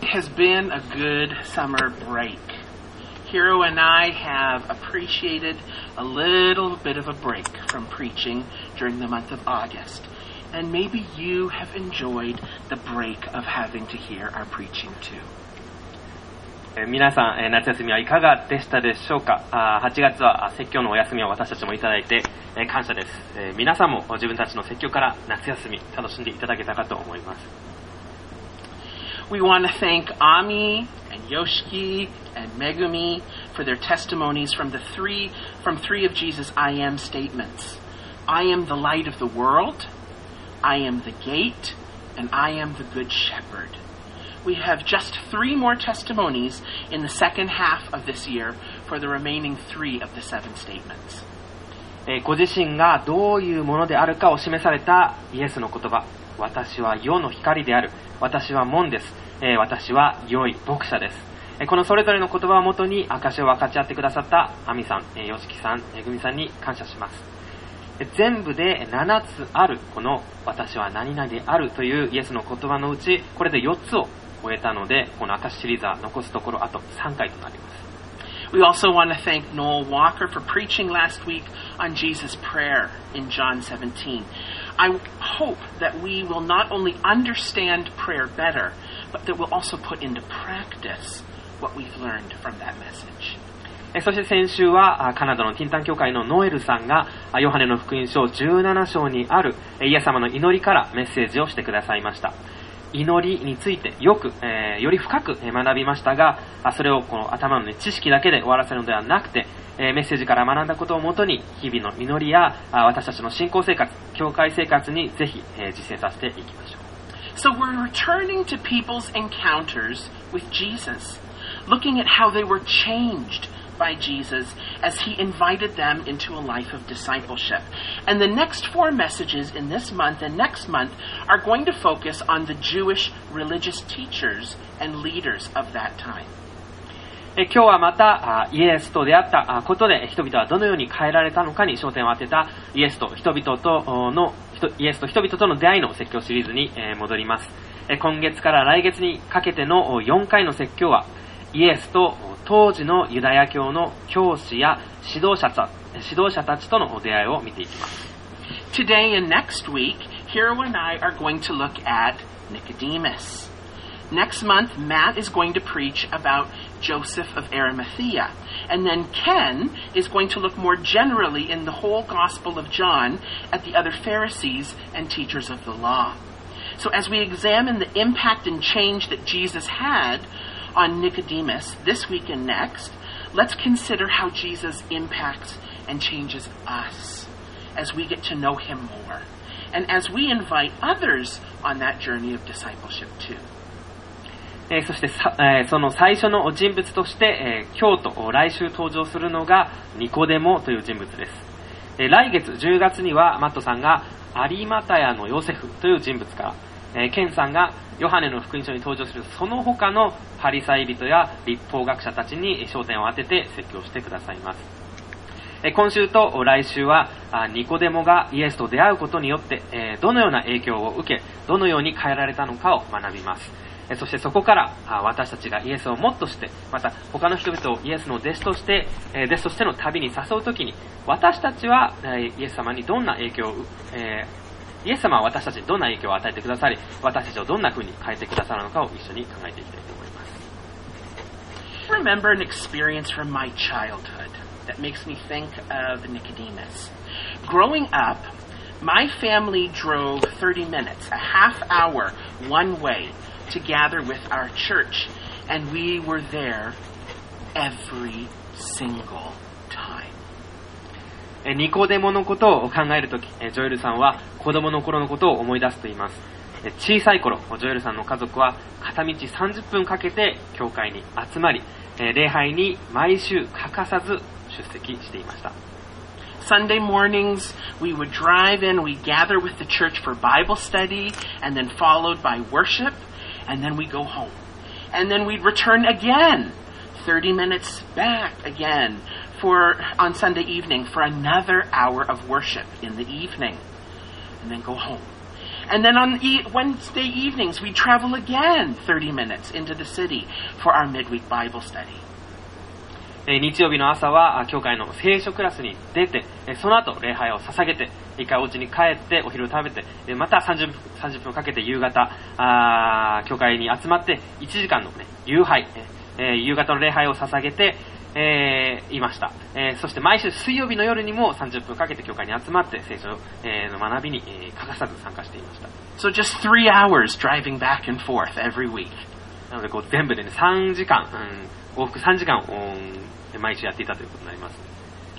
has been a good summer break. Hiro and I have appreciated a little bit of a break from preaching during the month of August. And maybe you have enjoyed the break of having to hear our preaching too. 皆さん、夏休みはいかがでしたでしょうか。8月は説教のお休みを私たちもいただいて、感謝です。皆さんも自分たちの説教から夏休み楽しんでいただけたかと思います。 We want to thank Ami and Yoshiki and Megumi for their testimonies from three of Jesus' I am statements. I am the light of the world, I am the gate, and I am the good shepherd. We have just 3 more testimonies in the second half of this year for the remaining 3 of the 7 statements. ご自身がどういうものであるかを示されたイエスの言葉。私は世の光である。私は門です。私は良い牧者です。このそれぞれの言葉をもとに証を分かち合ってくださったアミさん、ヨシキさん、めぐみさんに感謝します。全部で7つあるこの私は何々であるというイエスの言葉のうち、これで4つを終えたので、この証シリーズは残すところあと3回となります。 We also want to thank Noel Walker for preaching last week on Jesus' prayer in John 17. I hope that we will not only understand prayer better, but that we'll also put into practice what we've learned from that message. そして先週はカナダのティンタン教会のノエルさんがヨハネの福音書17章にあるイエス様の祈りからメッセージをしてくださいました。祈りについてより深く学びましたが、それをこの頭の、知識だけで終わらせるのではなくて、メッセージから学んだことをもとに日々の祈りや私たちの信仰生活、教会生活にぜひ実践させていきましょう。 So we're returning to people's encounters with Jesus, looking at how they were changed by Jesus as he invited them into a life of discipleship. And the next 4 messages in this month and next month are going to focus on the Jewish religious teachers and leaders of that time. 今日はまたイエスと出会ったことで人々はどのように変えられたのかに焦点を当てたイエスと人々との出会いの説教シリーズに戻ります。今月から来月にかけての4回の説教はイエスと当時のユダヤ教の教師や指導者たちとの出会いを見ていきます。 Today and next week, Hiro and I are going to look at Nicodemus. Next month, Matt is going to preach about Joseph of Arimathea. And then Ken is going to look more generally in the whole Gospel of John at the other Pharisees and teachers of the law. So as we examine the impact and change that Jesus had on Nicodemus this week and next, let's consider how Jesus impacts and changes us as we get to know him more, and as we invite others on that journey of discipleship too. そしてその最初の人物として、今日と来週登場するのがニコデモという人物です。来月10月にはマットさんがアリマタヤのヨセフという人物から、ケンさんがヨハネの福音書に登場するその他のパリサイ人や律法学者たちに焦点を当てて説教してくださいます。今週と来週はニコデモがイエスと出会うことによってどのような影響を受け、どのように変えられたのかを学びます。そしてそこから私たちがイエスをもっとして、また他の人々をイエスの弟子としての旅に誘うときに、私たちはイエス様にどんな影響をイエス様は私たちにどんな影響を与えてくださり、私たちをどんな風に変えてくださるのかを一緒に考えていきたいと思います。 Remember an experience from my childhood that makes me think of Nicodemus. Growing up, my family drove 30 minutes, a half hour, one way to gather with our church, and we were there every single time. ニコデモのことを考えるとき、ジョエルさんは子供の頃のことを思い出すと言います。小さい頃、ジョエルさんの家族は片道30分かけて教会に集まり、礼拝に毎週欠かさず出席していました。 Sunday mornings, we would drive in, we'd gather with the church for Bible study, and then followed by worship, and then we'd go home. And then we'd return again, 30 minutes back again, on Sunday evening for another hour of worship in the evening, and then go home. And then on Wednesday evenings, we travel again 30 minutes into the city for our midweek Bible study. 日曜日の朝は教会の聖書クラスに出て、その後礼拝を捧げて、一回お家に帰ってお昼を食べて、また30分かけて夕方教会に集まって1時間の、夕拝、夕方の礼拝を捧げて、いました。そして毎週水曜日の夜にも30分かけて教会に集まって聖書の学びに欠かさず参加していました。 So just 3 hours driving back and forth every week. なので全部で、3時間、往復3時間毎週やっていたということになります。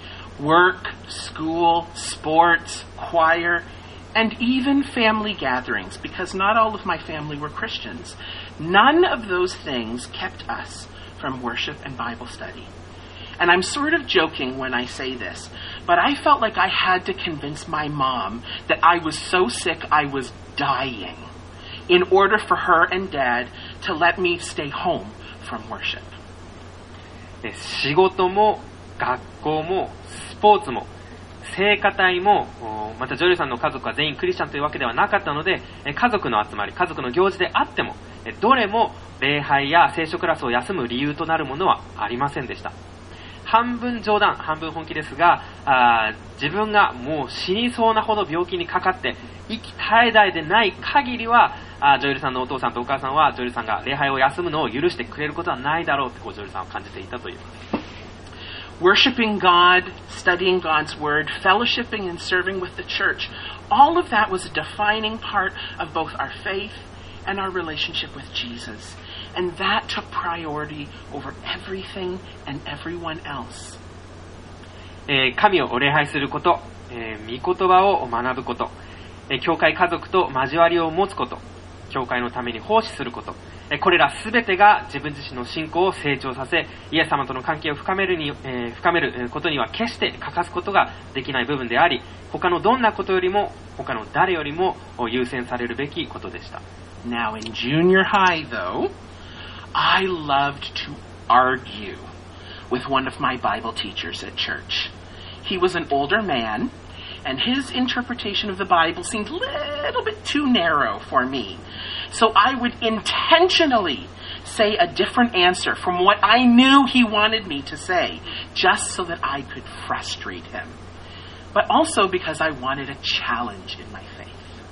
Work, school, sports, choir, and even family gatherings, because not all of my family were Christians. None of those things kept us from worship and Bible study. And I'm sort of joking when I say this, but I felt like I had to convince my mom that I was so sick I was dying in order for her and dad to let me stay home from worship. 仕事も学校もスポーツも聖歌隊もまたジョエルさんの家族は全員クリスチャンというわけではなかったので、家族の集まり、家族の行事であってもどれも礼拝や聖書クラスを休む理由となるものはありませんでした。半分冗談半分本気ですが、自分がもう死にそうなほど病気にかかって息絶え絶えでない限りはジョエルさんのお父さんとお母さんはジョエルさんが礼拝を休むのを許してくれることはないだろうとジョエルさんは感じていたといいます。 Worshipping God, studying God's Word, fellowshipping and serving with the church, all of that was a defining part of both our faith and our relationship with Jesus. And that took priority over everything and everyone else. 神を礼拝すること、御言葉を学ぶこと、教会家族と交わりを持つこと、教会のために奉仕すること、これらすべてが自分自身の信仰を成長させ、イエス様との関係を深めることには決して欠かすことができない部分であり、他のどんなことよりも、他の誰よりも優先されるべきことでした。 Now in junior high, though, I loved to argue with one of my Bible teachers at church. He was an older man, and his interpretation of the Bible seemed a little bit too narrow for me. So I would intentionally say a different answer from what I knew he wanted me to say, just so that I could frustrate him. But also because I wanted a challenge in my faith.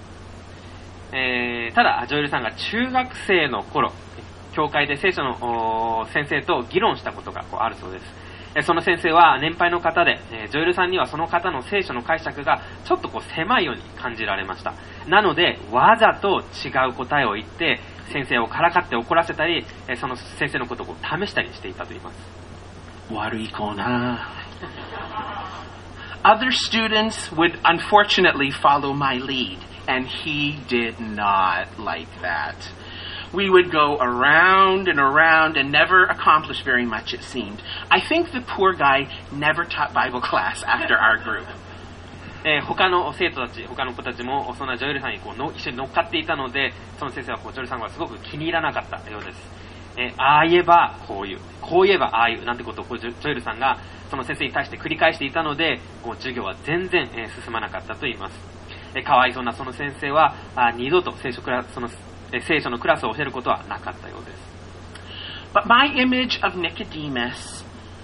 ただ、ジョエルさんが中学生の頃、教会で聖書の先生と議論したことがあるそうです。その先生は年配の方で、ジョエルさんにはその方の聖書の解釈がちょっと狭いように感じられました。なのでわざと違う答えを言って先生をからかって怒らせたり、その先生のことを試したりしていたと言います。 悪い子な。Other students would unfortunately follow my lead, and he did not like that.We would go around and around and never accomplish very much, it seemed. I think the poor guy never taught Bible class after our group. 他の生徒たち、他の子たちもそんなジョエルさんに一緒に乗っかっていたので、その先生はジョエルさんがすごく気に入らなかったようです。ああ言えばこう言う、こう言えばああ言うなんてことをジョエルさんがその先生に対して繰り返していたので、授業は全然進まなかったと言います。かわいそうなその先生は二度と聖書のクラスを教えることはなかったようです。 But my image of Nicodemus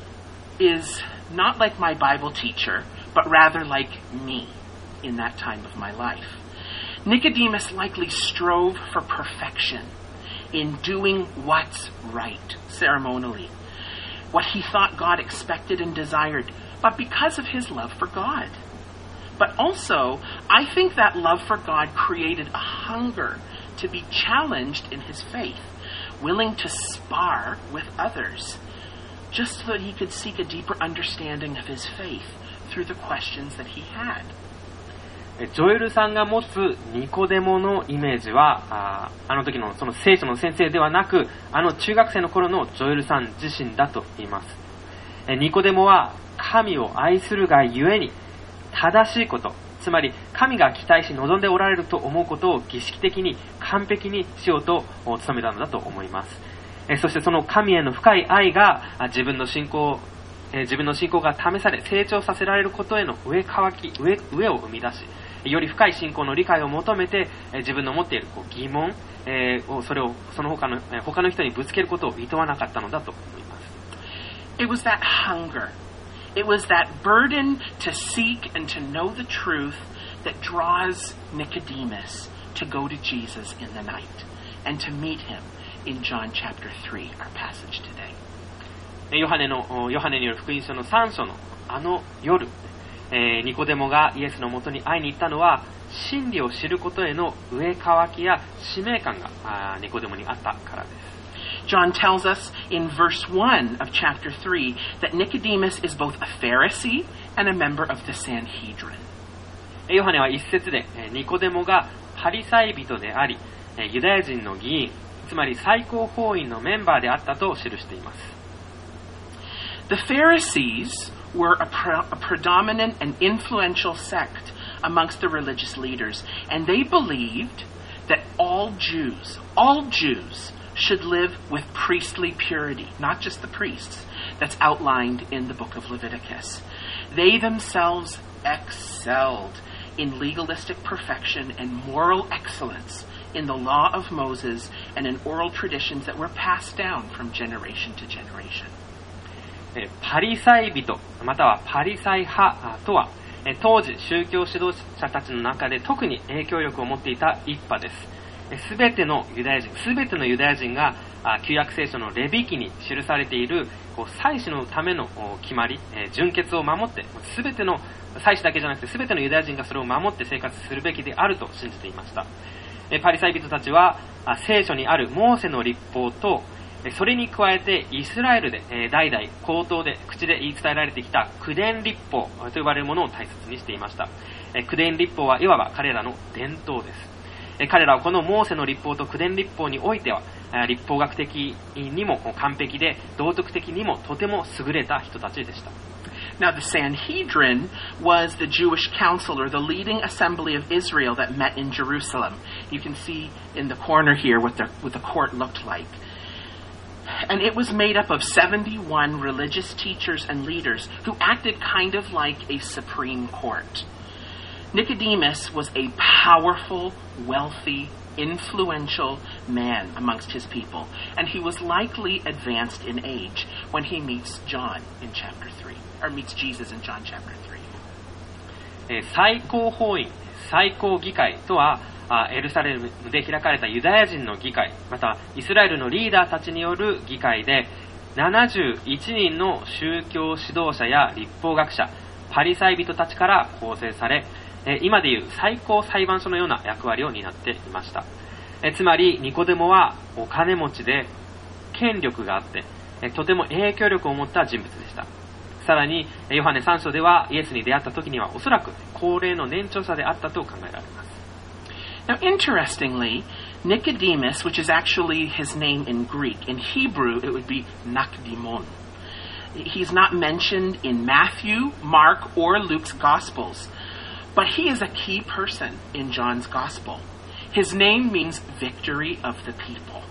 is not like my Bible teacher, but rather like me in that time of my life. Nicodemus likely strove for perfection in doing what's right ceremonially, what he thought God expected and desired, but because of his love for God. But also, I think that love for God created a hunger to be challenged in his faith, willing to spar with others, just so that he could seek a deeper understanding of his faith through the questions that he had. ジョエルさんが持つニコデモのイメージはあの時のその聖書の先生ではなく、中学生の頃のジョエルさん自身だと言います。ニコデモは神を愛するがゆえに正しいこと、つまり神が期待し望んでおられると思うことを儀式的に完璧にしようと努めたのだと思います。そしてその神への深い愛が自分の信仰が試され成長させられることへの上を生み出し、 より深い信仰の理解を求めて、自分の持っている疑問、それをその他の人にぶつけることを厭わなかったのだと思います。 It was that hunger. It was that burden to seek and to know the truth that draws Nicodemus to go to Jesus in the night and to meet him in John chapter 3, our passage today. ヨハネによる福音書の3章の夜、ニコデモがイエスのもとに会いに行ったのは、真理を知ることへの上渇きや使命感がニコデモにあったからです。 John tells us in verse 1 of chapter 3 that Nicodemus is both a Pharisee and a member of the Sanhedrin. ヨハネは一節で、ニコデモがパリサイ人であり、ユダヤ人の議員、つまり最高法院のメンバーであったと記しています。 The Pharisees were a predominant and influential sect amongst the religious leaders, and they believed that all Jews should live with priestly purity, not just the priests, that's outlined in the book of Leviticus. They themselves excelled in legalistic perfection and moral excellence in the law of Moses and in oral traditions that were passed down from generation to generation. パリサイ人またはパリサイ派とは、当時宗教指導者たちの中で特に影響力を持っていた一派です。すべてのユダヤ人が旧約聖書のレビ記に記されている祭司のための決まり、純潔を守って、すべての祭司だけじゃなくてすべてのユダヤ人がそれを守って生活するべきであると信じていました。パリサイ人たちは聖書にあるモーセの律法と、それに加えてイスラエルで代々口頭で口で言い伝えられてきた九伝律法と呼ばれるものを大切にしていました。九伝律法はいわば彼らの伝統です。彼らはこのモーセの律法と九伝律法においては律法学的にも完璧で道徳的にもとても優れた人たちでした。 Now the Sanhedrin was the Jewish council or the leading assembly of Israel that met in Jerusalem. You can see in the corner here what the court looked like. And it was made up of 71 religious teachers and leaders who acted kind of like a supreme court. Nicodemus was a powerful, wealthy, influential man amongst his people, and he was likely advanced in age when he meets John in chapter 3, or meets Jesus in John chapter 3. 最高法院、最高議会とは、エルサレムで開かれたユダヤ人の議会、またイスラエルのリーダーたちによる議会で、71人の宗教指導者や律法学者、パリサイ人たちから構成され、今でいう最高裁判所のような役割を担っていました。つまりニコデモはお金持ちで権力があって、とても影響力を持った人物でした。さらにヨハネ3章ではイエスに出会った時にはおそらく高齢の年長者であったと考えられます。 Now, interestingly, Nicodemus, which is actually his name in Greek, in Hebrew it would be Nakdimon. He's not mentioned in Matthew, Mark, or Luke's Gospels, but he is a key person in John's Gospel. His name means victory of the people.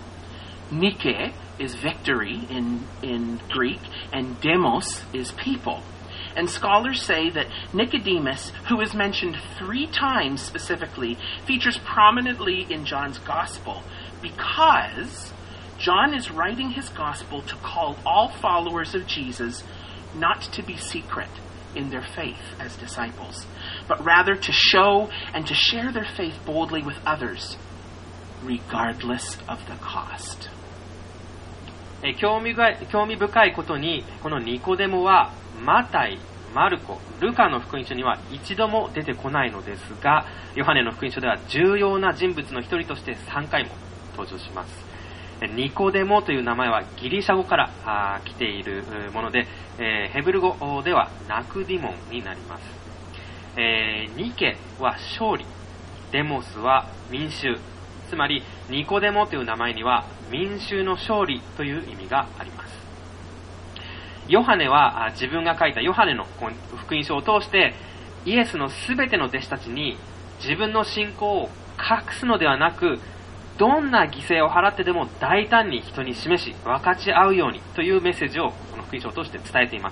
Nike is victory in Greek, and demos is people. And scholars say that Nicodemus, who is mentioned 3 times specifically, features prominently in John's Gospel because John is writing his Gospel to call all followers of Jesus not to be secret in their faith as disciples, but rather to show and to share their faith boldly with others, regardless of the cost. 興味深いことに、このニコデモはマタイ、マルコ、ルカの福音書には一度も出てこないのですが、ヨハネの福音書では重要な人物の一人として3回も登場します。ニコデモという名前はギリシャ語から来ているもので、ヘブル語ではナクディモンになります。ニケは勝利、デモスは民衆。つまりニコデモという名前には民衆の勝利という意味があります。ヨハネは自分が書いたヨハネの福音書を通してイエスのすべての弟子たちに自分の信仰を隠すのではなく、どんな犠牲を払ってでも大胆に人に示し分かち合うようにというメッセージをこの福音書を通して伝えています。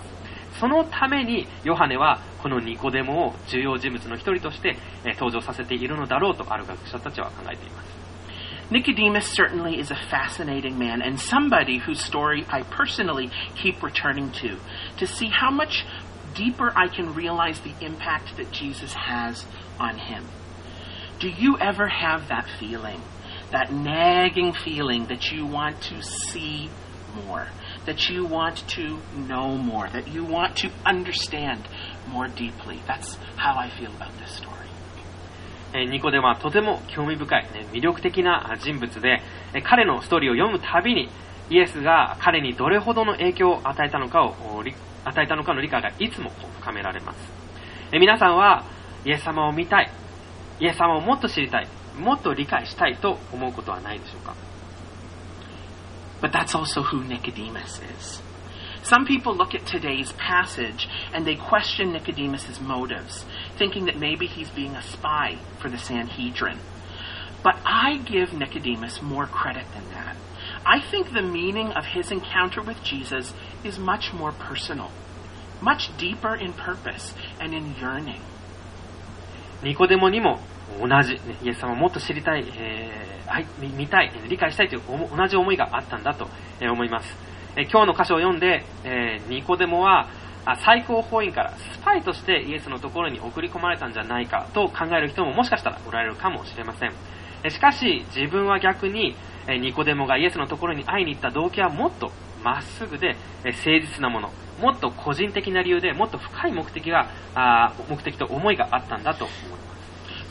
そのためにヨハネはこのニコデモを重要人物の一人として登場させているのだろうとある学者たちは考えています。 Nicodemus certainly is a fascinating man and somebody whose story I personally keep returning to see how much deeper I can realize the impact that Jesus has on him. Do you ever have that feeling, that nagging feeling that you want to see more, that you want to know more, that you want to understand more deeply? That's how I feel about this story. ニコデモはとても興味深い、魅力的な人物で、彼のストーリーを読むたびにイエスが彼にどれほどの影響を与えたのかの理解がいつも深められます。皆さんはイエス様を見たい、イエス様をもっと知りたい、もっと理解したいと思うことはないでしょうか。 But that's also who Nicodemus is.Some people look at today's passage and they question Nicodemus' motives, thinking that maybe he's being a spy for the Sanhedrin. But I give Nicodemus more credit than that. I think the meaning of his encounter with Jesus is much more personal, much deeper in purpose and in yearning. ニコデモにも同じ、イエス様をもっと知りたい、見たい、理解したいという同じ思いがあったんだと思います。今日の箇所を読んで、ニコデモは最高法院からスパイとしてイエスのところに送り込まれたんじゃないかと考える人ももしかしたらおられるかもしれません。しかし自分は逆にニコデモがイエスのところに会いに行った動機はもっとまっすぐで誠実なもの、もっと個人的な理由でもっと深い目的と思いがあったんだと思います。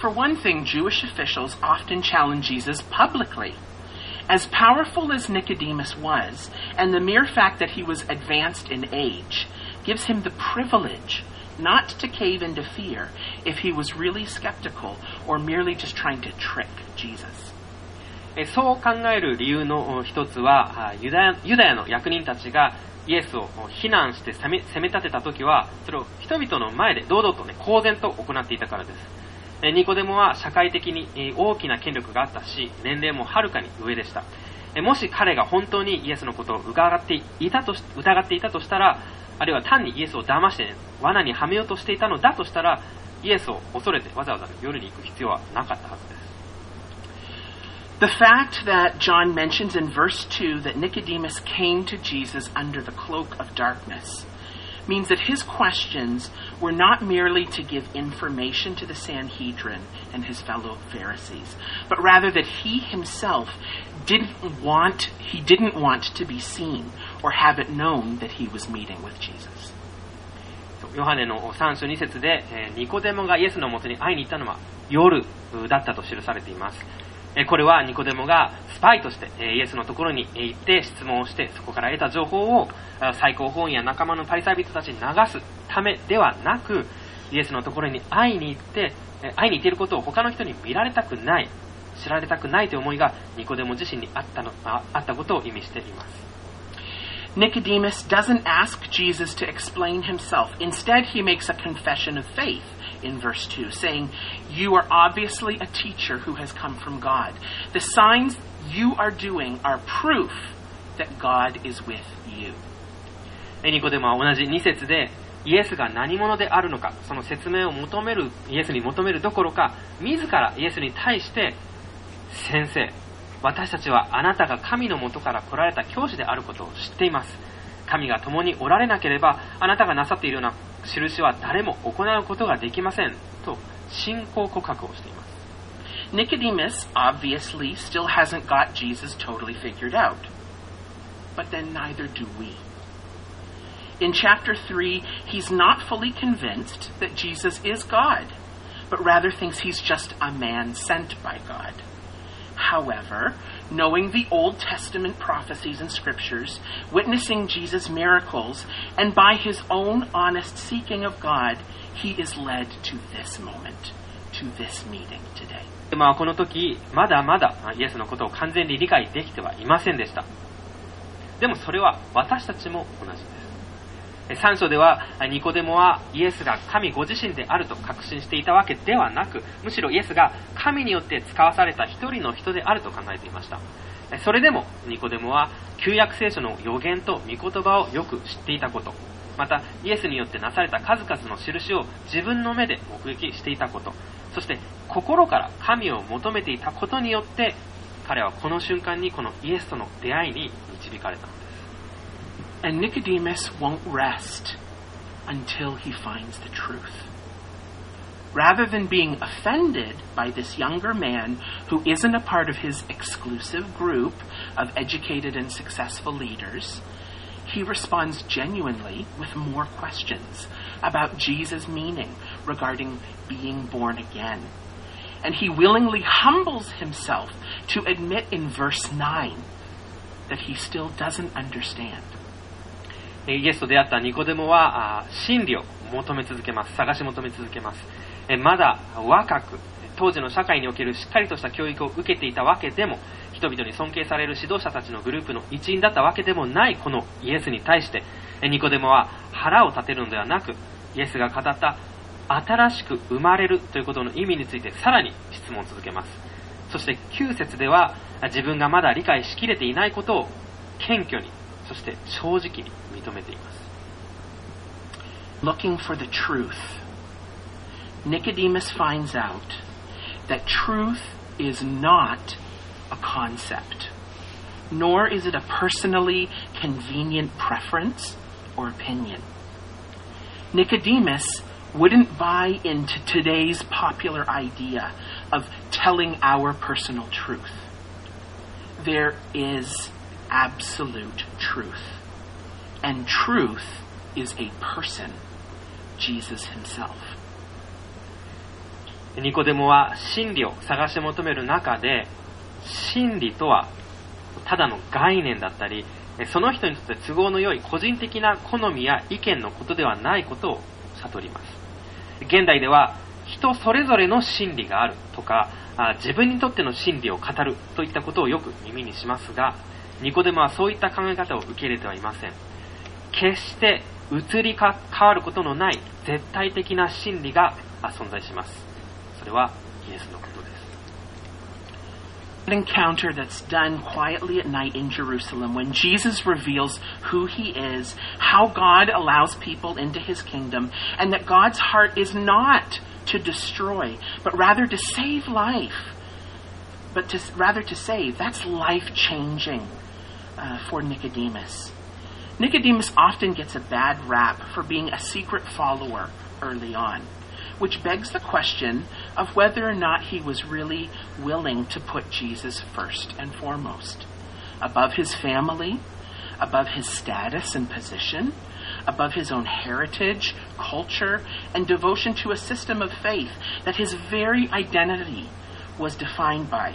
For one thing, Jewish officials often challenge Jesus publicly.As powerful as Nicodemus was, and the mere fact that he was advanced in age, gives him the privilege not to cave into fear if he was really skeptical or merely just trying to trick Jesus. そう考える理由の一つは、ユダヤの役人たちがイエスを非難して責め立てたときは、それを人々の前で堂々と公然と行っていたからです。ニコデモは社会的に大きな権力があったし、年齢もはるかに上でした。もし彼が本当にイエスのことを疑っていたとしたら、あるいは単にイエスを騙して罠にはめようとしていたのだとしたら、イエスを恐れてわざわざ夜に行く必要はなかったはずです。 The fact that John mentions in verse 2 that Nicodemus came to Jesus under the cloak of darkness means that his questions were not merely to give information to the Sanhedrin and his fellow Pharisees, but rather that he himself didn't want to be seen or have it known that he was meeting with Jesus. ヨハネの3章2節で、ニコデモがイエスのもとに会いに行ったのは夜だったと記されています。これはニコデモがスパイとしてイエスのところに行って質問をして、そこから得た情報を最高法院や仲間のパリサイ人たちに流すためではなく、イエスのところに会いに行っていることを他の人に見られたくない、知られたくないという思いがニコデモ自身にあったことを意味しています。 Nicodemus doesn't ask Jesus to explain himself. Instead, he makes a confession of faith in verse 2, saying, "You are obviously a teacher who has come from God. The signs you are doing are proof that God is with you." ニコデモは同じ2節で、イエスが何者であるのか、その説明をイエスに求めるどころか、自らイエスに対して、先生、私たちはあなたが神の元から来られた教師であることを知っています。神が共におられなければ、あなたがなさっているような印は誰も行うことができませんと信仰告白をしています。 Nicodemus obviously still hasn't got Jesus totally figured out. But then neither do we. In chapter 3, he's not fully convinced that Jesus is God, but rather thinks he's just a man sent by God. However, knowing the Old Testament prophecies and scriptures, witnessing Jesus' miracles, and by his own honest seeking of God, he is led to this moment, to this meeting today. この時、まだまだイエスのことを完全に理解できてはいませんでした。でもそれは私たちも同じです。3章ではニコデモはイエスが神ご自身であると確信していたわけではなく、むしろイエスが神によって使わされた一人の人であると考えていました。 それでもニコデモは旧約聖書の預言と御言葉をよく知っていたこと、またイエスによってなされた数々の印を自分の目で目撃していたこと、そして心から神を求めていたことによって彼はこの瞬間にこのイエスとの出会いに導かれたのです。 And Nicodemus won't rest until he finds the truth. Rather than being offended by this younger man who isn't a part of his exclusive group of educated and successful leaders, he responds genuinely with more questions about Jesus' meaning regarding being born again. And he willingly humbles himself to admit in verse 9 that he still doesn't understand. イエスと出会ったニコデモは真理を求め続けます。探し求め続けます。まだ若く、当時の社会におけるしっかりとした教育を受けていたわけでも、人々に尊敬される指導者たちのグループの一員だったわけでもないこのイエスに対して、ニコデモは腹を立てるのではなく、イエスが語った新しく生まれるということの意味についてさらに質問を続けます。そして9節では自分がまだ理解しきれていないことを謙虚に、そして正直に認めています。 Looking for the truth, Nicodemus finds out that truth is not a concept, nor is it a personally convenient preference or opinion. Nicodemus wouldn't buy into today's popular idea of telling our personal truth. There is absolute truth, and truth is a person, Jesus himself. ニコデモは真理を探し求める中で、真理とはただの概念だったり、その人にとって都合の良い個人的な好みや意見のことではないことを悟ります。現代では人それぞれの真理があるとか、自分にとっての真理を語るといったことをよく耳にしますが、ニコデモはそういった考え方を受け入れてはいません。決して移り変わることのない絶対的な真理が存在します。それはイエスのことです。 An encounter that's done quietly at night in Jerusalem when Jesus reveals who he is, how God allows people into his kingdom, and that God's heart is not to destroy, but rather to save life. Rather to save. That's life-changing for Nicodemus. Nicodemus often gets a bad rap for being a secret follower early on, which begs the question of whether or not he was really willing to put Jesus first and foremost, above his family, above his status and position, above his own heritage, culture, and devotion to a system of faith that his very identity was defined by.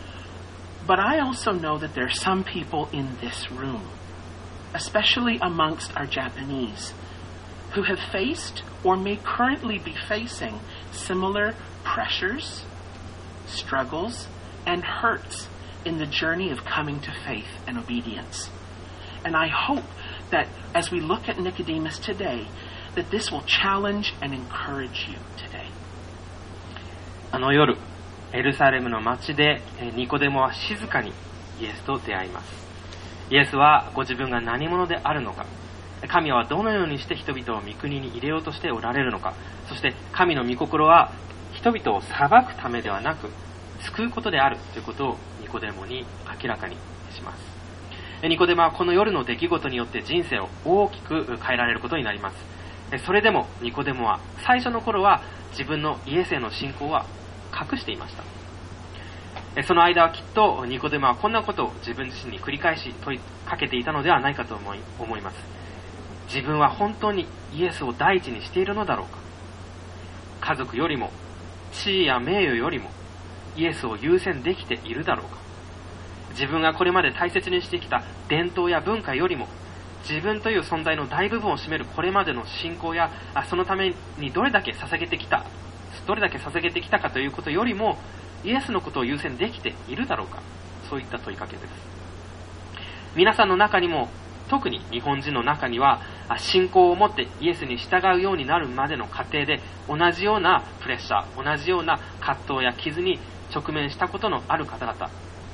But I also know that there are some people in this room, especially amongst our Japanese, who have faced or may currently be facing similar pressures, struggles, and hurts in the journey of coming to faith and obedience. And I hope that as we look at Nicodemus today, that this will challenge and encourage you today. あの夜、エルサレムの町でニコデモは静かにイエスと出会います。イエスはご自分が何者であるのか、神はどのようにして人々を御国に入れようとしておられるのか、そして神の御心は人々を裁くためではなく救うことであるということをニコデモに明らかにします。ニコデモはこの夜の出来事によって人生を大きく変えられることになります。それでもニコデモは最初の頃は自分のイエスへの信仰は隠していました。その間はきっとニコデモはこんなことを自分自身に繰り返し問いかけていたのではないかと思います。自分は本当にイエスを第一にしているのだろうか。家族よりも地位や名誉よりもイエスを優先できているだろうか。自分がこれまで大切にしてきた伝統や文化よりも自分という存在の大部分を占めるこれまでの信仰やそのためにどれだけ捧げてきたかということよりもイエスのことを優先できているだろうか。そういった問いかけです。皆さんの中にも、特に日本人の中には信仰を持ってイエスに従うようになるまでの過程で同じようなプレッシャー、同じような葛藤や傷に直面したことのある方々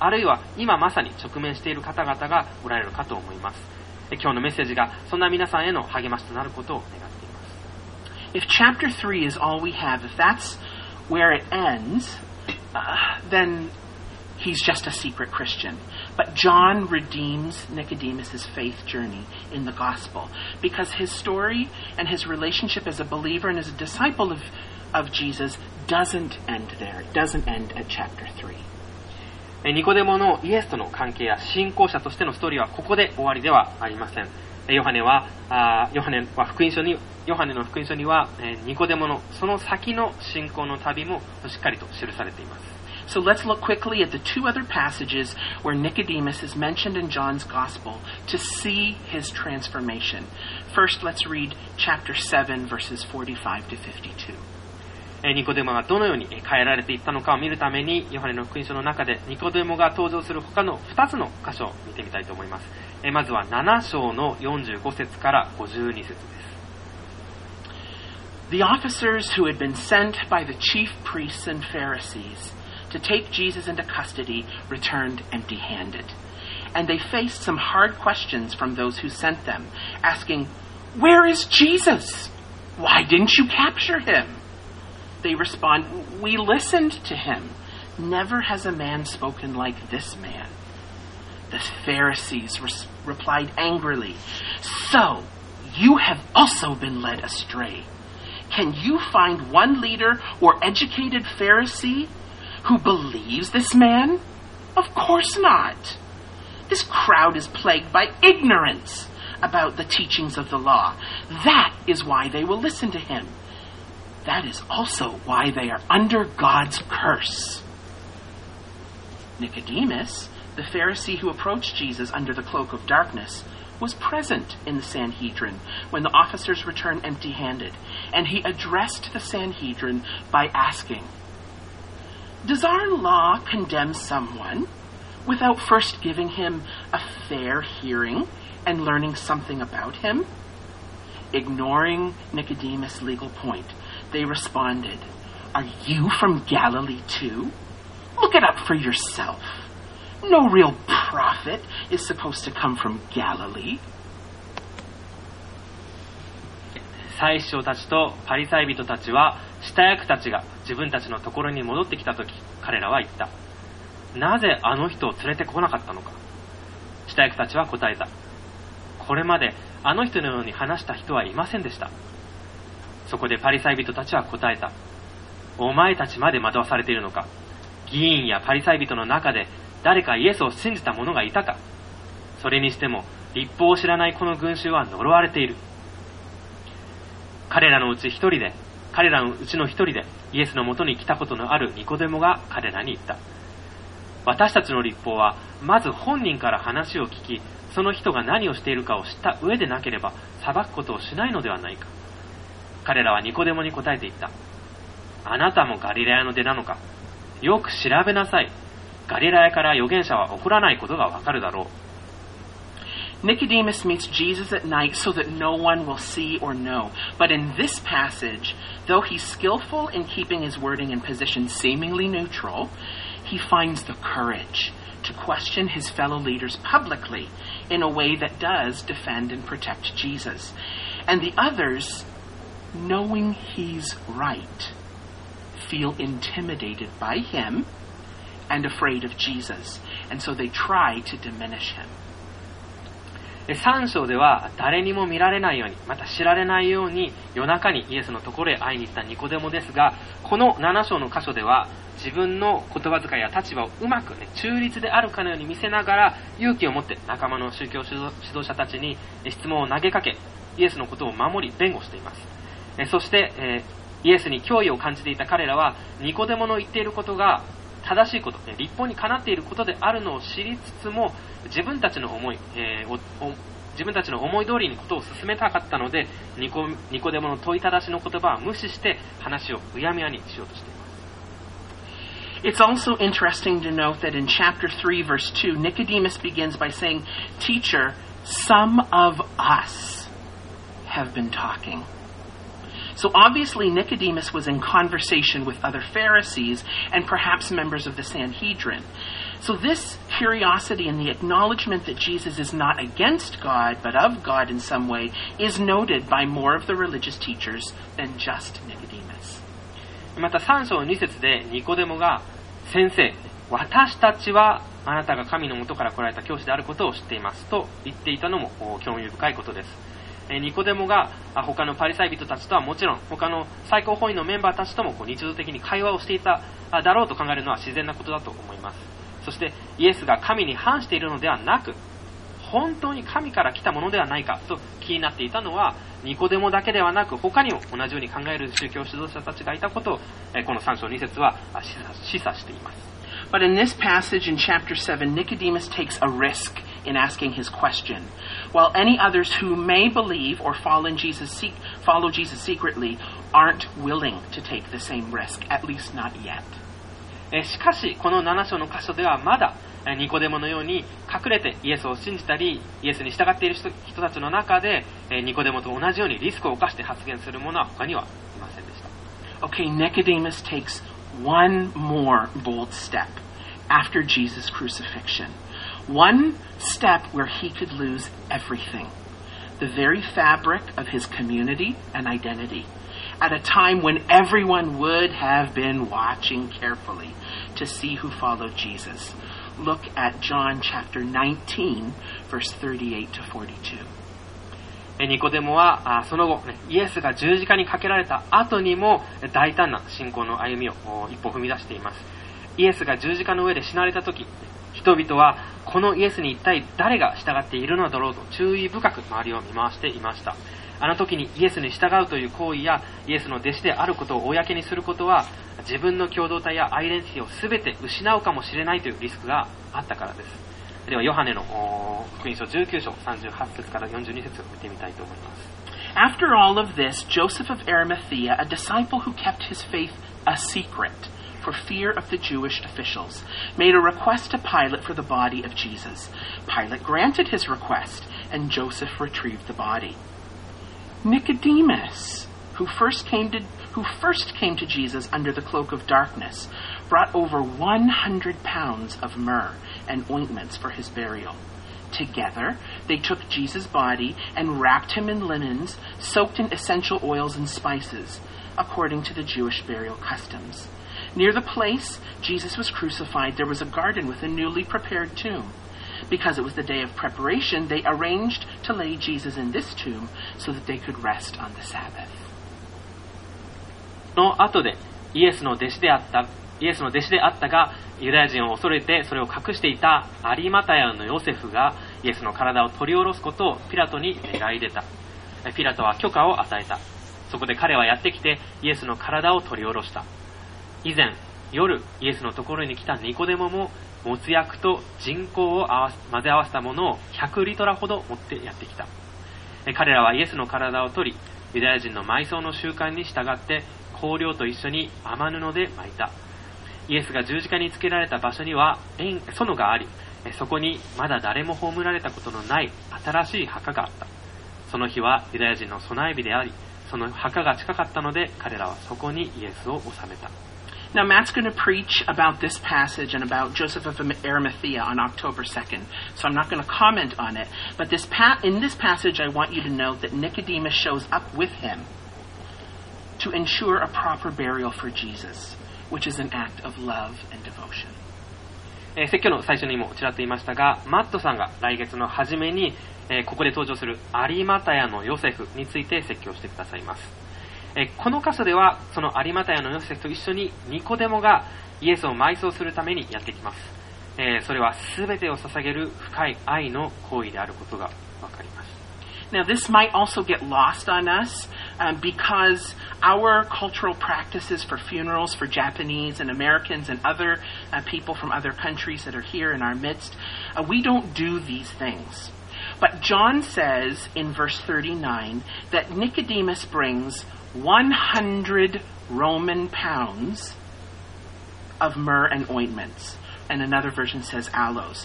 あるいは今まさに直面している方々がおられるかと思います。今日のメッセージがそんな皆さんへの励ましとなることを願っています。 If chapter 3 is all we have, if that's where it ends, then he's just a secret Christian. But John redeems Nicodemus' faith journey in the gospel because his story and his relationship as a believer and as a disciple of Jesus doesn't end there. It doesn't end at chapter 3. ニコデモのイエスとの関係や信仰者としてのストーリーはここで終わりではありません。ヨハネの福音書にはニコデモのその先の信仰の旅もしっかりと記されています。 So let's look quickly at the two other passages where Nicodemus is mentioned in John's Gospel to see his transformation. First, let's read chapter 7, verses 45 to 52. ニコデモがどのように変えられていったのかを見るために、ヨハネの福音書の中でニコデモが登場する他の2つの箇所を見てみたいと思います。まずは7章の45節から52節です。 The officers who had been sent by the chief priests and Pharisees to take Jesus into custody returned empty-handed. And they faced some hard questions from those who sent them, asking, "Where is Jesus? Why didn't you capture him?" They respond, "We listened to him. Never has a man spoken like this man." The Pharisees replied angrily, "So, you have also been led astray. Can you find one leader or educated Pharisee who believes this man? Of course not. This crowd is plagued by ignorance about the teachings of the law. That is why they will listen to him. That is also why they are under God's curse." Nicodemus, the Pharisee who approached Jesus under the cloak of darkness, was present in the Sanhedrin when the officers returned empty-handed, and he addressed the Sanhedrin by asking, "Does our law condemn someone without first giving him a fair hearing and learning something about him?" Ignoring Nicodemus' legal point, they responded, "Are you from Galilee too? Look it up for yourself. No real prophet is supposed to come from Galilee." 祭司長たちとパリサイ人たちは、下役たちが自分たちのところに戻ってきたとき、彼らは言った。なぜあの人を連れてこなかったのか。下役たちは答えた。これまであの人のように話した人はいませんでした。そこでパリサイ人たちは答えた。お前たちまで惑わされているのか。議員やパリサイ人の中で誰かイエスを信じた者がいたか。それにしても立法を知らないこの群衆は呪われている。彼らのうちの一人でイエスのもとに来たことのあるニコデモが彼らに言った。私たちの立法はまず本人から話を聞き、その人が何をしているかを知った上でなければ裁くことをしないのではないか。彼らはニコデモに答えて言った。あなたもガリラヤの出なのか。よく調べなさい。ガリラヤから預言者は起こらないことがわかるだろう。 Nicodemus meets Jesus at night so that no one will see or know. But in this passage, though he's skillful in keeping his wording and position seemingly neutral, he finds the courage to question his fellow leaders publicly in a way that does defend and protect Jesus. And the others, knowing he's right, feel intimidated by him and afraid of Jesus. And so they try to diminish him. 3章では誰にも見られないように、また知られないように夜中にイエスのところへ会いに行ったニコデモですが、この7章の箇所では自分の言葉遣いや立場をうまく、中立であるかのように見せながら勇気を持って仲間の宗教指導者たちに質問を投げかけ、イエスのことを守り弁護しています。そして、イエスに脅威を感じていた彼らはニコデモの言っていることが正しいこと、立法にかなっていることであるのを知りつつも、自分たちの思い通りにことを進めたかったので、ニコデモの問いただしの言葉は無視して話をうやむやにしようとしています。 It's also interesting to note that in chapter 3, verse 2, Nicodemus begins by saying, "Teacher, some of us have been talking." So obviously Nicodemus was in conversation with other Pharisees and perhaps members of the Sanhedrin. So this curiosity and the acknowledgement that Jesus is not against God, but of God in some way, is noted by more of the religious teachers than just Nicodemus. また3章2節でニコデモが、先生、私たちはあなたが神の元から来られた教師であることを知っていますと言っていたのも興味深いことです。ニコデモが他のパリサイ人たちとはもちろん他の最高法院のメンバーたちとも日常的に会話をしていただろうと考えるのは自然なことだと思います。そしてイエスが神に反しているのではなく、本当に神から来たものではないかと気になっていたのはニコデモだけではなく、他にも同じように考える宗教指導者たちがいたことをこの3章2節は示唆しています。 But in this passage in chapter 7, Nicodemus takes a risk in asking his question, while any others who may believe or follow Jesus secretly aren't willing to take the same risk, at least not yet. しかしこの7章の箇所ではまだニコデモのように隠れてイエスを信じたりイエスに従っている人たちの中でニコデモと同じようにリスクを冒して発言する者は他にはいませんでした。 Okay, Nicodemus takes one more bold step after Jesus' crucifixion. One step where he could lose everything, the very fabric of his community and identity, at a time when everyone would have been watching carefully to see who followed Jesus. Look at John chapter 19, verse 38 to 42. ニコデモはその後イエスが十字架にかけられた後にも大胆な信仰の歩みを一歩踏み出しています。イエスが十字架の上で死なれた時、人々はこのイエスに一体誰が従っているのだろうと注意深く周りを見回していました。あの時にイエスに従うという行為やイエスの弟子であることを公にすることは自分の共同体やアイデンティティを全て失うかもしれないというリスクがあったからです。ではヨハネの福音書19章38節から42節を見てみたいと思います。 After all of this, Joseph of Arimathea, a disciple who kept his faith a secret for fear of the Jewish officials, made a request to Pilate for the body of Jesus. Pilate granted his request, and Joseph retrieved the body. Nicodemus, who first came to Jesus under the cloak of darkness, brought over 100 pounds of myrrh and ointments for his burial. Together, they took Jesus' body and wrapped him in linens, soaked in essential oils and spices, according to the Jewish burial customs. Near the place Jesus was crucified, there was a garden with a newly prepared tomb. Because it was the day of preparation, they arranged to lay Jesus in this tomb so that they could rest on the Sabbath. の後でイエスの弟子であったがユダヤ人を恐れてそれを隠していたアリマタヤのヨセフがイエスの体を取り下ろすことをピラトに願い出た。ピラトは許可を与えた。そこで彼はやってきてイエスの体を取り下ろした。以前夜イエスのところに来たニコデモも没薬と人香を混ぜ合わせたものを100リトラほど持ってやってきた。彼らはイエスの体を取りユダヤ人の埋葬の習慣に従って香料と一緒に雨布で巻いた。イエスが十字架につけられた場所には園があり、そこにまだ誰も葬られたことのない新しい墓があった。その日はユダヤ人の備え日であり、その墓が近かったので彼らはそこにイエスを納めた。 Now, Matt's going to preach about this passage and about Joseph of Arimathea on October 2nd, so I'm not going to comment on it. But in this passage, I want you to note that Nicodemus shows up with him to ensure a proper burial for Jesus, which is an act of love and devotion. 説教の最初にもちらっと言いましたが、マットさんが来月の初めに、ここで登場するアリマタヤのヨセフについて説教してくださいます。この箇所ではそのアリマタヤのヨセフと一緒にニコデモがイエスを埋葬するためにやってきます。それは全てを捧げる深い愛の行為であることがわかります。 Now, this might also get lost on us because our cultural practices for funerals for Japanese and Americans and other people from other countries that are here in our midst, we don't do these things. But John says in verse 39 that Nicodemus brings 100 Roman pounds of myrrh and ointments. And another version says aloes.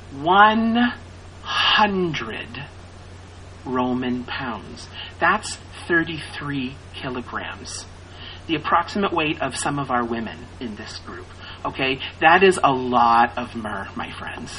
100 Roman pounds. That's 33 kilograms. The approximate weight of some of our women in this group. Okay, that is a lot of myrrh, my friends.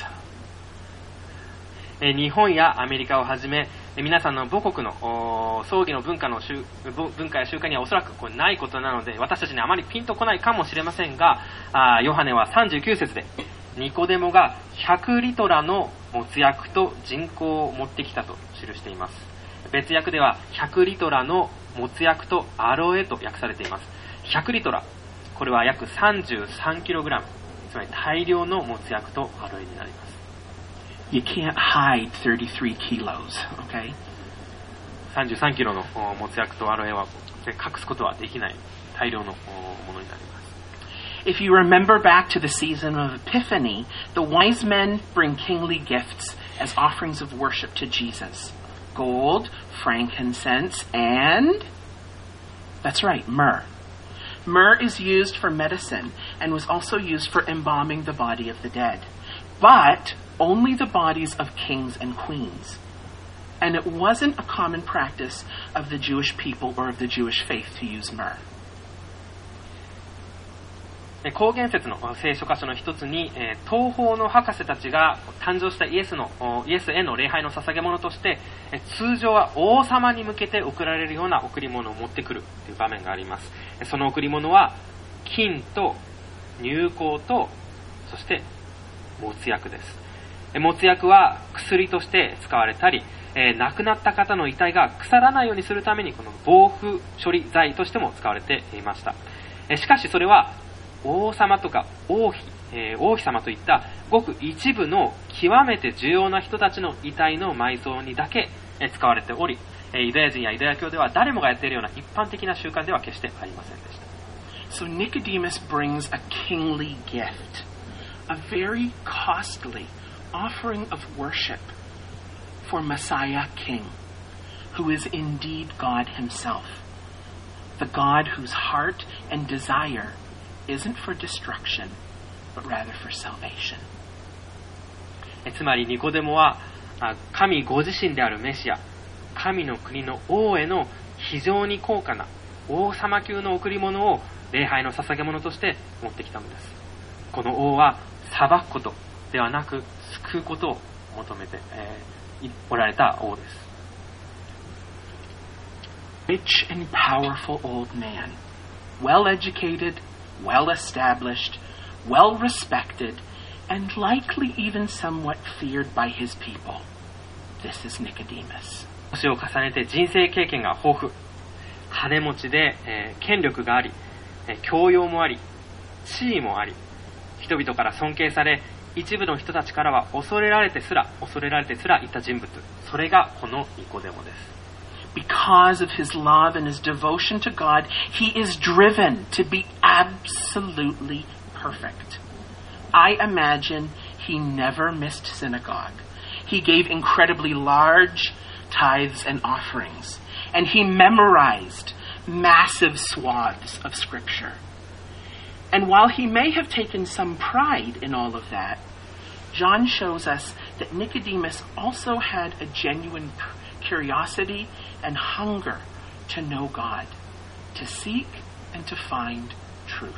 日本やアメリカをはじめ皆さんの母国の葬儀の文化や習慣にはおそらくないことなので私たちにあまりピンとこないかもしれませんがヨハネは39節でニコデモが100リトラの没薬と人香を持ってきたと記しています。別訳では100リトラの没薬とアロエと訳されています。100リトラ、これは約33キログラム、つまり大量の没薬とアロエになります。 You can't hide 33 kilos, okay? 33キロの没薬とアロエは隠すことはできない大量のものになります。 If you remember back to the season of Epiphany, the wise men bring kingly gifts as offerings of worship to Jesus. Gold, frankincense, and... That's right, myrrh. Myrrh is used for medicine and was also used for embalming the body of the dead. But only the bodies of kings and queens. And it wasn't a common practice of the Jewish people or of the Jewish faith to use myrrh. 公言説の聖書箇所の一つに、東方の博士たちが誕生したイエスへの礼拝の捧げ物として、通常は王様に向けて贈られるような贈り物を持ってくるという場面があります。その贈り物は金と乳香とそして没薬です。没薬は薬として使われたり、亡くなった方の遺体が腐らないようにするためにこの防腐処理剤としても使われていました。しかしそれは王様とか王妃様といったごく一部の極めて重要な人たちの遺体の埋葬にだけ使われており、ユダヤ人やユダヤ教では誰もがやっているような一般的な習慣では決してありませんでした。 So Nicodemus brings a kingly gift, a very costly offering of worship for Messiah King, who is indeed God himself, the God whose heart and desire isn't for destruction, but rather for salvation. つまりニコデモは神ご自身であるメシア、神の国の王への非常に高価な王様級の贈り物を礼拝の捧げ物として持ってきたのです。この王は裁くことではなく救うことを求めて、おられた王です。 Rich and powerful old man, well educated, well established, well respected, and likely even somewhat feared by his people. This is Nicodemus. 年を重ねて人生経験が豊富、金持ちで、権力があり、教養もあり、地位もあり、人々から尊敬され、一部の人たちからは恐れられてすらいた人物、それがこのニコデモです。 Because of his love and his devotion to God, he is driven to be absolutely perfect. I imagine he never missed synagogue. He gave incredibly large tithes and offerings, and he memorized massive swaths of scripture. And while he may have taken some pride in all of that, John shows us that Nicodemus also had a genuine curiosity and hunger to know God, to seek and to find truth.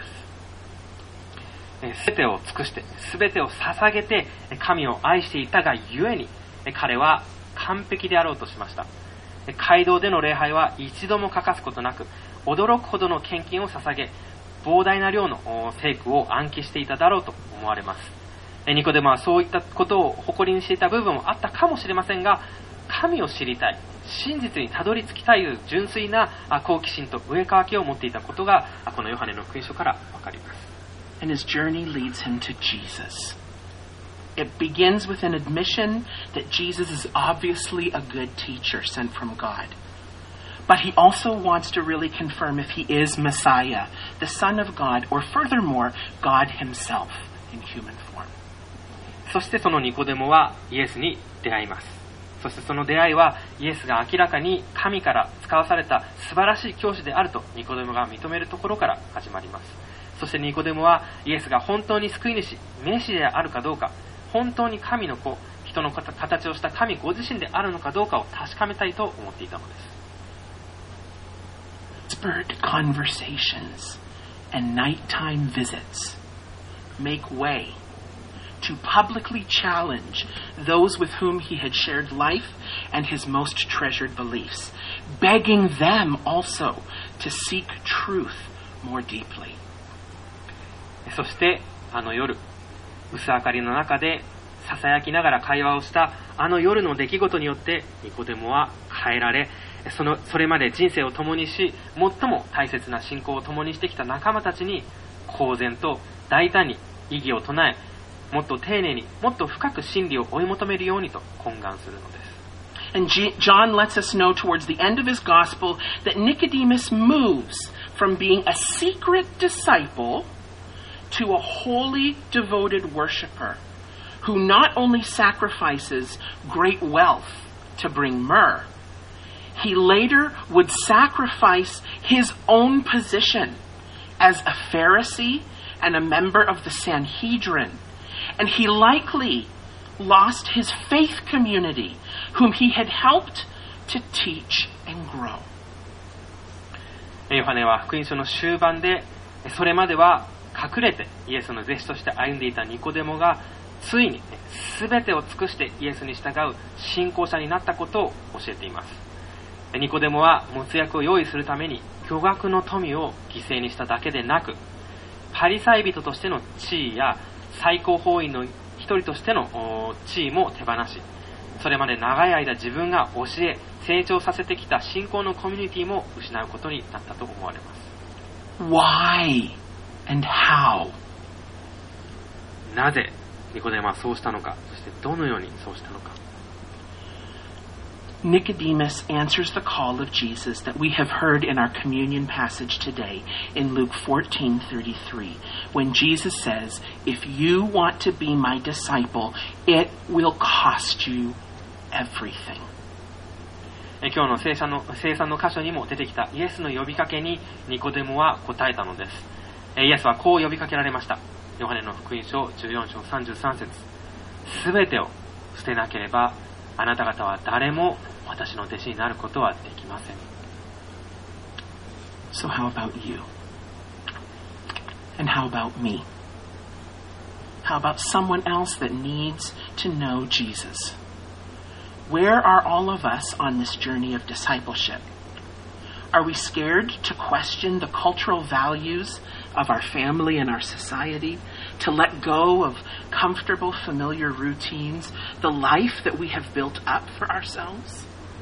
すべてを尽くして、すべてを捧げて神を愛していたがゆえに、彼は完璧であろうとしました。街道での礼拝は一度も欠かすことなく、驚くほどの献金を捧げ、膨大な量の聖句を暗記していただろうと思われます。ニコデモはそういったことを誇りにしていた部分もあったかもしれませんが、神を知りたい、真実にたどり着きたいという純粋な好奇心と上かわきを持っていたことがこのヨハネの福音書からわかります。 And his journey leads him to Jesus. It begins with an admission that Jesus is obviously a good teacher sent from God. But he also wants to really confirm if he is Messiah, the Son of God, or furthermore, God himself in human form. そしてそのニコデモはイエスに出会います。そしてその出会いはイエスが明らかに神から使わされた素晴らしい教師であるとニコデモが認めるところから始まります。そしてニコデモはイエスが本当に救い主、メシであるかどうか、本当に神の子、人の形をした神ご自身であるのかどうかを確かめたいと思っていたのです。 Spurred conversations and nighttime visits. make way, to publicly challenge those with whom he had shared life and his most treasured beliefs, begging them also to seek truth more deeply. そしてあの夜、薄明かりの中でささやきながら会話をしたあの夜の出来事によってニコデモは変えられ、それまで人生を共にし最も大切な信仰を共にしてきた仲間たちに公然と大胆に異議を唱え、もっと丁寧にもっと深く真理を追い求めるようにと懇願するのです。 And John lets us know towards the end of his gospel that Nicodemus moves from being a secret disciple to a wholly devoted worshiper who not only sacrifices great wealth to bring myrrh, he later would sacrifice his own position as a Pharisee and a member of the Sanhedrin. And he likely lost his faith community, whom he had helped to teach and grow. ヨハネは福音書の終盤で、それまでは隠れてイエスの弟子として歩んでいたニコデモがついに全てを尽くしてイエスに従う信仰者になったことを教えています。ニコデモは没薬を用意するために巨額の富を犠牲にしただけでなく、パリサイ人としての地位や最高法院の一人としての地位も手放し、それまで長い間自分が教え成長させてきた信仰のコミュニティも失うことになったと思われます。 Why and how? なぜニコデモはそうしたのか、そしてどのようにそうしたのか。 Nicodemus answers the call of Jesus that we have heard in our communion passage today in Luke 14:33, when Jesus says, "If you want to be my disciple, it will cost you everything." 今日の聖餐の箇所にも出てきたイエスの呼びかけにニコデモは答えたのです。イエスはこう呼びかけられました。ヨハネの福音書14章33節、すべてを捨てなければあなた方は誰も私の弟子になることはできません。 So how about you? And how about me? How about someone else that needs to know Jesus? Where are all of us on this journey of discipleship? Are we scared to question the cultural values of our family and our society, to let go of comfortable, familiar routines, the life that we have built up for ourselves?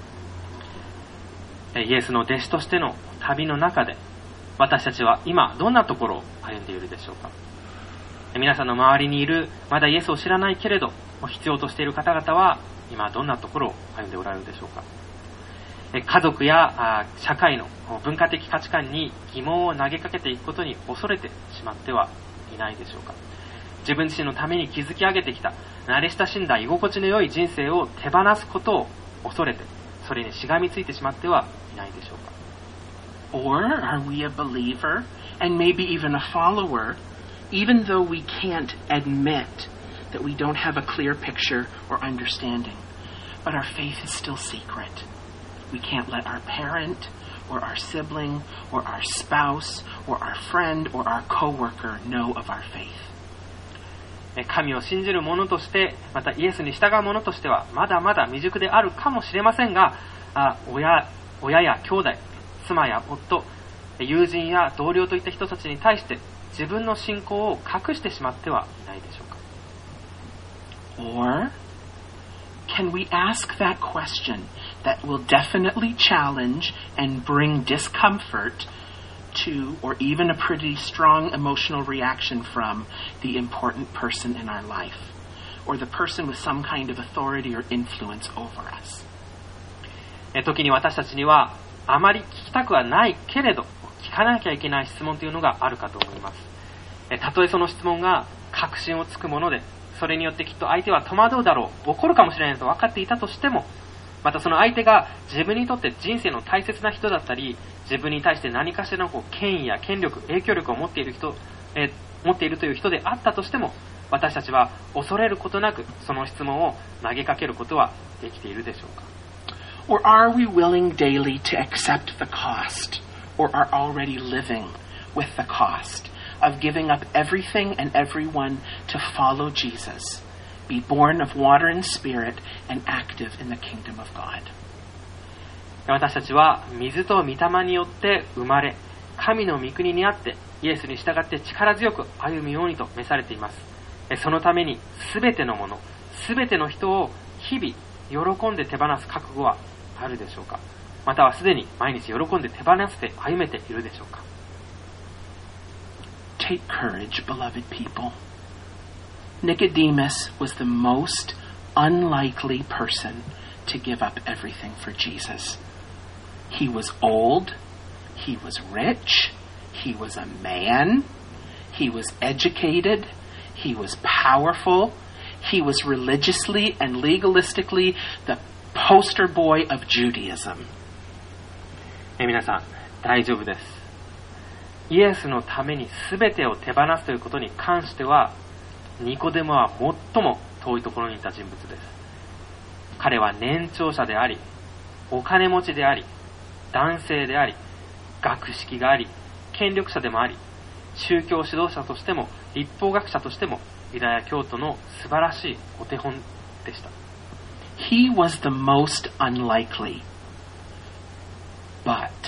イエスの弟子としての旅の中で、私たちは今どんなところを歩んでいるでしょうか。皆さんの周りにいるまだイエスを知らないけれど必要としている方々は今どんなところを歩んでおられるでしょうか。家族や社会の文化的価値観に疑問を投げかけていくことに恐れてしまってはいないでしょうか。自分自身のために築き上げてきた慣れ親しんだ居心地の良い人生を手放すことを恐れて、それにしがみついてしまってはいないでしょうか。 Or are we a believer and maybe even a follower, even though we can't admit that we don't have a clear picture or understanding, but our faith is still secret? We can't let our parent or our sibling or our spouse or our friend or our coworker know of our faith. 神を信じる者として、またイエスに従う者としてはまだまだ未熟であるかもしれませんが、親や兄弟、妻や夫、友人や同僚といった人たちに対して自分の信仰を隠してしまってはいないでしょうか。 Or can we ask that question that will definitely challenge and bring discomfort to, or even a pretty strong emotional reaction from, the important person in our life, or the person with some kind of authority or influence over us? 時に私たちにはあまり聞きたくはないけれど聞かなきゃいけない質問というのがあるかと思います。たとえその質問が確信をつくもので、それによってきっと相手は戸惑うだろう、怒るかもしれないと分かっていたとしても、またその相手が自分にとって人生の大切な人だったり、自分に対して何かしらの権威や権力、影響力を持っているという人であったとしても、私たちは恐れることなくその質問を投げかけることはできているでしょうか。 Or are we willing daily to accept the cost, or are already living with the cost of giving up everything and everyone to follow Jesus, be born of water and spirit, and active in the kingdom of God. 私たちは水と御霊によって生まれ、神の御国にあってイエスに従って力強く歩むようにと召されています。そのために全てのもの、全ての人を日々喜んで手放す覚悟はあるでしょうか。またはすでに毎日喜んで手放して歩めているでしょうか。 Take courage, beloved people. Nicodemus was the most unlikely person to give up everything for Jesus. He was old, he was rich, he was a man, he was educated, he was powerful, he was religiously and legalistically the poster boy of Judaism. 皆さん、大丈夫です。イエスのために全てを手放すということに関しては、ニコデモは最も遠いところにいた人物です。彼は年長者であり、お金持ちであり、男性であり、学識があり、権力者でもあり、宗教指導者としても律法学者としてもユダヤ教徒の素晴らしいお手本でした。 He was the most unlikely, but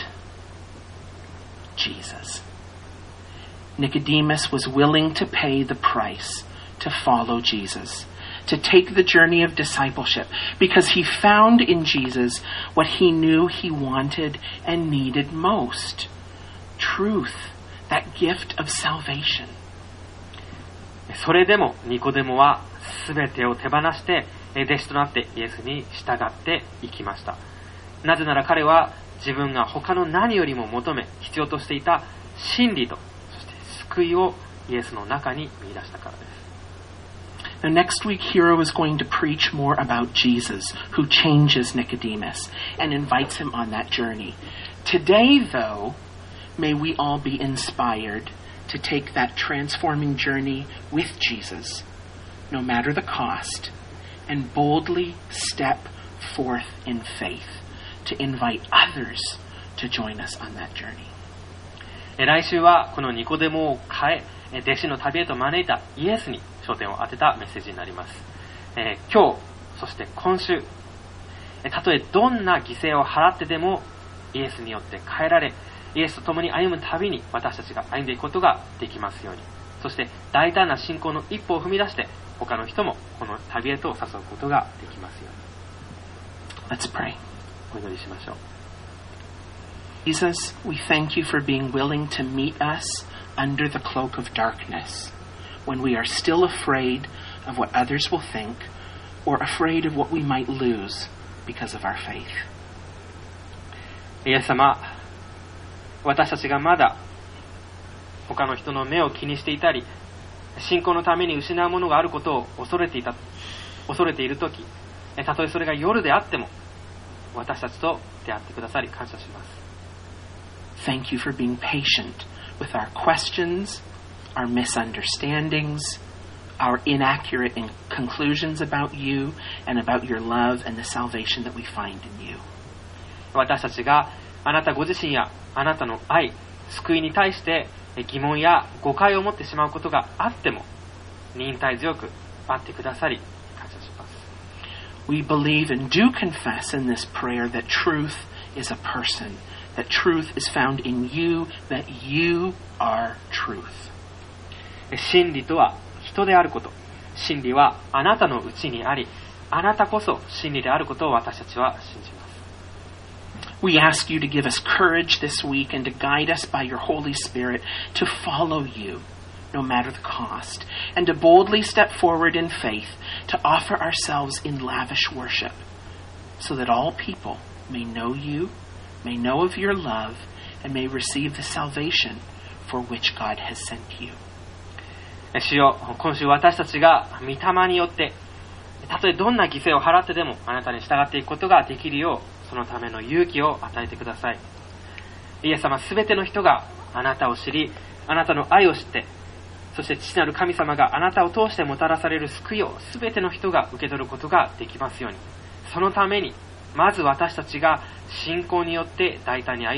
Jesus. Nicodemus was willing to pay the price to follow Jesus, to take the journey of discipleship, because he found in Jesus what he knew he wanted and needed most: truth, that gift of salvation. それでもニコデモは全てを手放して弟子となってイエスに従っていきました。なぜなら彼は自分が他の何よりも求め必要としていた真理とそして救いをイエスの中に見出したからです。 Now, next week, Hiro is going to preach more about Jesus, who changes Nicodemus and invites him on that journey. Today, though, may we all be inspired to take that transforming journey with Jesus, no matter the cost, and boldly step forth in faith to invite others to join us on that journey. 来週はこのニコデモを変え、弟子の旅へと招いたイエスに焦点を当てたメッセージになります。今日、そして今週、たとえどんな犠牲を払ってでもイエスによって変えられ、イエスと共に歩む旅に私たちが歩んでいくことができますように。そして大胆な信仰の一歩を踏み出して他の人もこの旅へと誘うことができますように。 Let's pray. お祈りしましょう。 Jesus, we thank you for being willing to meet us under the cloak of darkness when we are still afraid of what others will think or afraid of what we might lose because of our faith. イエス様、私たちがまだ他の人の目を気にしていたり、信仰のために失うものがあることを恐れているとき、たとえそれが夜であっても私たちと出会ってくださり感謝します。 Thank you for being patient with our questions, our misunderstandings, our inaccurate conclusions about you and about your love and the salvation that we find in you. 私たちがあなたご自身やあなたの愛、救いに対して疑問や誤解を持ってしまうことがあっても忍耐強く待ってくださり感謝します。 We believe and do confess in this prayer that truth is a person, that truth is found in you, that you are truth. 真理とは人であること、真理はあなたのうちにあり、あなたこそ真理であることを私たちは信じます。 We ask you to give us courage this week and to guide us by your Holy Spirit to follow you, no matter the cost, and to boldly step forward in faith to offer ourselves in lavish worship, so that all people may know you, may know of your love, and may receive the salvation for which God has sent you. 主よ、今週私たちが御霊によってたとえどんな犠牲を払ってでもあなたに従っていくことができるよう、そのための勇気を与えてください。イエス様、すべての人があなたを知り、あなたの愛を知って、そして父なる神様があなたを通してもたらされる救いをすべての人が受け取ることができますように。そのためにまず私たちが信仰によって大胆に歩み、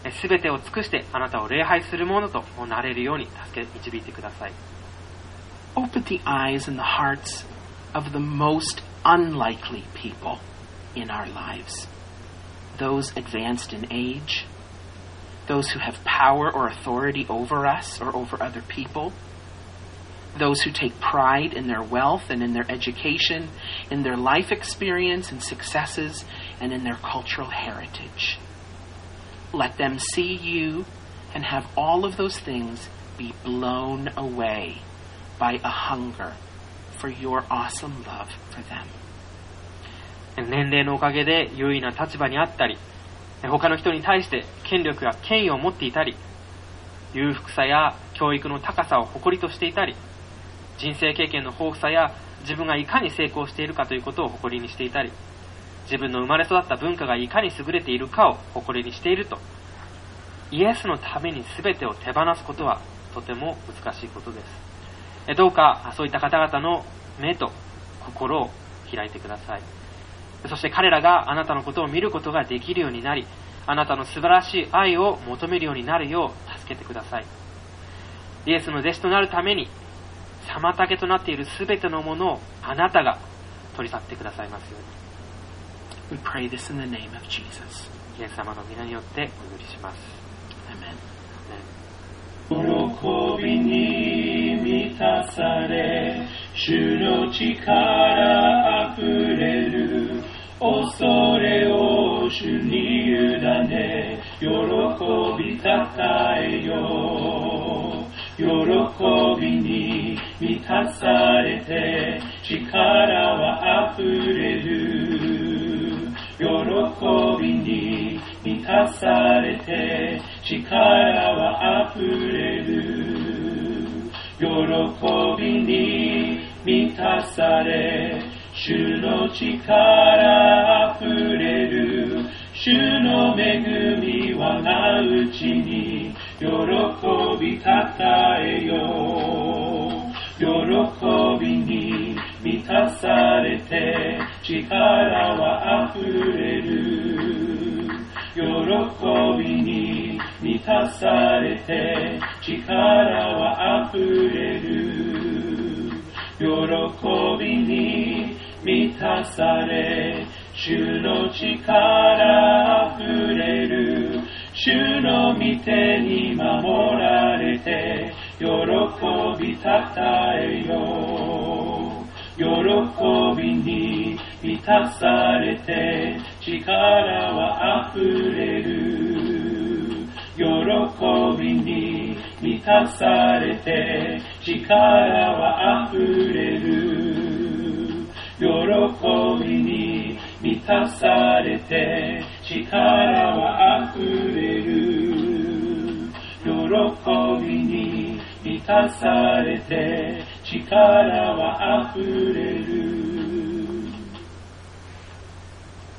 すべてを尽くしてあなたを礼拝するものとなれるように導いてください。 Open the eyes and the hearts of the most unlikely people in our lives. Those advanced in age, those who have power or authority over us or over other people, those who take pride in their wealth and in their education, in their life experience and successes, and in their cultural heritage. Let them see you and have all of those things be blown away by a hunger for your awesome love for them. 年齢のおかげで優位な立場にあったり、他の人に対して権力や権威を持っていたり、裕福さや教育の高さを誇りとしていたり、人生経験の豊富さや自分がいかに成功しているかということを誇りにしていたり、自分の生まれ育った文化がいかに優れているかを誇りにしていると、イエスのために全てを手放すことはとても難しいことです。どうかそういった方々の目と心を開いてください。そして彼らがあなたのことを見ることができるようになり、あなたの素晴らしい愛を求めるようになるよう助けてください。イエスの弟子となるために妨げとなっているすべてのものをあなたが取り去ってくださいますように。 We pray this in the name of Jesus. イエス様の皆によってお祈りします。 Amen. 喜びに満たされ、主の力あふれる。恐れを主に委ね、喜びたたえよ。喜びに満たされて、力はあふれる。喜びに満たされて、力はあふれる。喜びに満たされ、主の力あふれる。主の恵みはなうちに喜びたたえよ。喜びに満たされて力はあふれる。喜びに満たされて力はあふれる。喜びに満たされ、主の力あふれる。主の御手に守られて、喜びたたえよ。喜びに満たされて、力はあふれる。喜びに満たされて、力はあふれる。喜びに満たされて力はあふれる。喜びに満たされて力はあふれる。